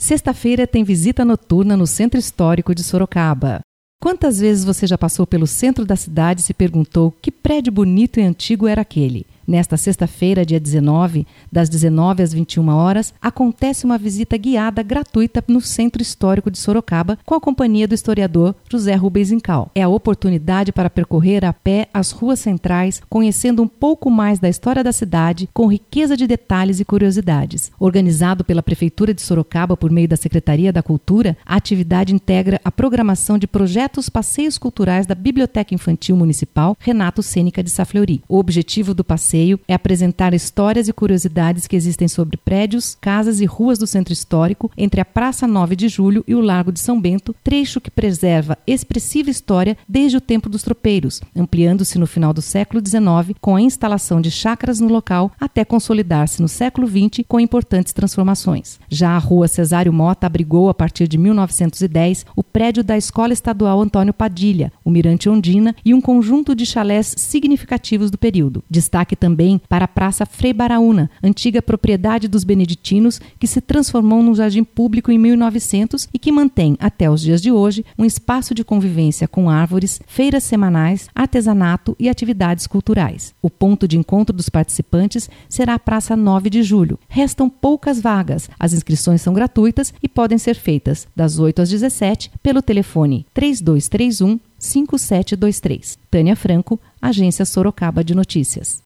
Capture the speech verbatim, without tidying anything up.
Sexta-feira tem visita noturna no Centro Histórico de Sorocaba. Quantas vezes você já passou pelo centro da cidade e se perguntou que prédio bonito e antigo era aquele? Nesta sexta-feira, dia dezenove, das dezenove às vinte e uma horas, acontece uma visita guiada gratuita no Centro Histórico de Sorocaba com a companhia do historiador José Rubens Incal. É a oportunidade para percorrer a pé as ruas centrais, conhecendo um pouco mais da história da cidade, com riqueza de detalhes e curiosidades. Organizado pela Prefeitura de Sorocaba por meio da Secretaria da Cultura, a atividade integra a programação de projetos passeios culturais da Biblioteca Infantil Municipal Renato Cênica de Safleury. O objetivo do passeio é apresentar histórias e curiosidades que existem sobre prédios, casas e ruas do Centro Histórico entre a Praça nove de Julho e o Largo de São Bento, trecho que preserva expressiva história desde o tempo dos tropeiros, ampliando-se no final do século dezenove com a instalação de chácaras no local até consolidar-se no século vinte com importantes transformações. Já a Rua Cesário Mota abrigou, a partir de mil novecentos e dez, o prédio da Escola Estadual Antônio Padilha, o Mirante Ondina e um conjunto de chalés significativos do período. Destaque também também para a Praça Frei Baraúna, antiga propriedade dos beneditinos que se transformou num jardim público em mil e novecentos e que mantém, até os dias de hoje, um espaço de convivência com árvores, feiras semanais, artesanato e atividades culturais. O ponto de encontro dos participantes será a Praça nove de Julho. Restam poucas vagas, as inscrições são gratuitas e podem ser feitas das oito às dezessete pelo telefone três dois três um, cinco sete dois três. Tânia Franco, Agência Sorocaba de Notícias.